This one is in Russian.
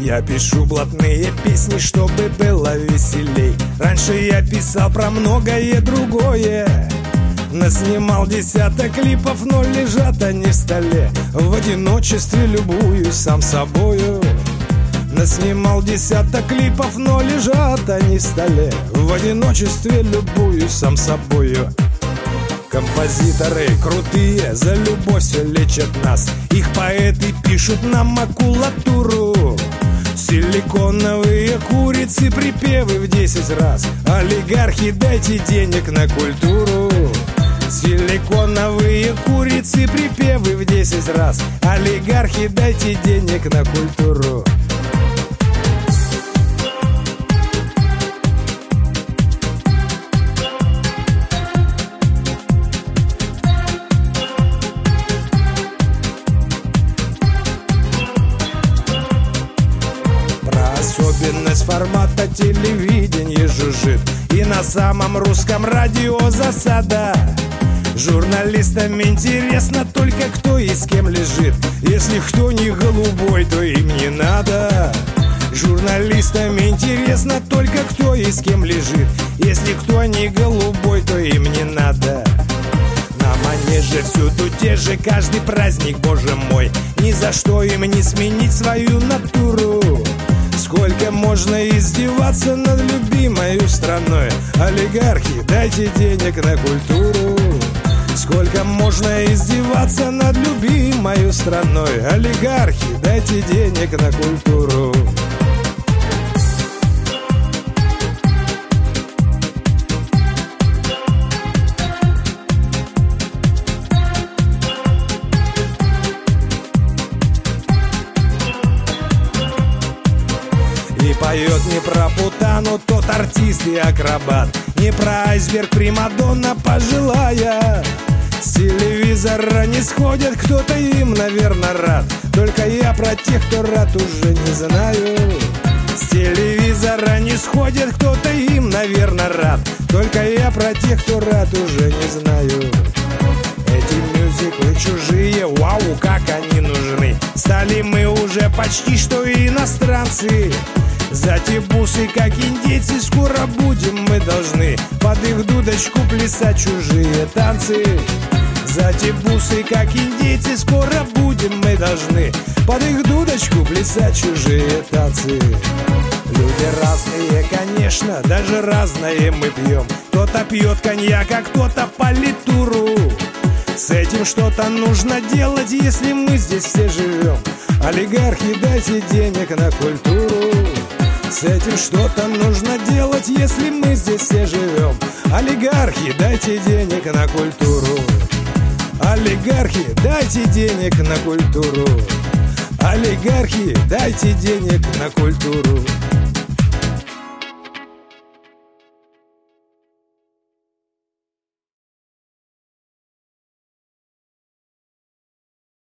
Я пишу блатные песни, чтобы было веселей. Раньше я писал про многое другое. Наснимал десяток клипов, но лежат они в столе. В одиночестве любуюсь сам собою. Наснимал десяток клипов, но лежат они в столе. В одиночестве любуюсь сам собою. Композиторы крутые, за любовь все лечат нас. Их поэты пишут на макулатуру. Силиконовые курицы, припевы в 10 раз. Олигархи, дайте денег на культуру. Силиконовые курицы, припевы в 10 раз. Олигархи, дайте денег на культуру. Особенность формата телевидения жужжит. И на самом русском радио засада. Журналистам интересно только кто и с кем лежит. Если кто не голубой, то им не надо. Журналистам интересно только кто и с кем лежит. Если кто не голубой, то им не надо. На манеже всюду те же, каждый праздник, боже мой. Ни за что им не сменить свою натуру. Сколько можно издеваться над любимой страной? Олигархи, дайте денег на культуру. Сколько можно издеваться над любимой страной? Олигархи, дайте денег на культуру. И поет не про путану тот артист и акробат, не про айсберг примадонна пожилая. С телевизора не сходят, кто-то им, наверное, рад. Только я про тех, кто рад, уже не знаю. С телевизора не сходят, кто-то им, наверное, рад. Только я про тех, кто рад, уже не знаю. Эти мюзиклы чужие, вау, как они нужны. Стали мы уже почти что иностранцы. За те бусы, как индейцы, скоро будем мы должны под их дудочку плясать чужие танцы. За те бусы, как индейцы, скоро будем мы должны под их дудочку плясать чужие танцы. Люди разные, конечно, даже разное мы пьем. Кто-то пьет коньяк, а кто-то политуру. С этим что-то нужно делать, если мы здесь все живем. Олигархи, дайте денег на культуру. С этим что-то нужно делать, если мы здесь все живем. Олигархи, дайте денег на культуру. Олигархи, дайте денег на культуру. Олигархи, дайте денег на культуру.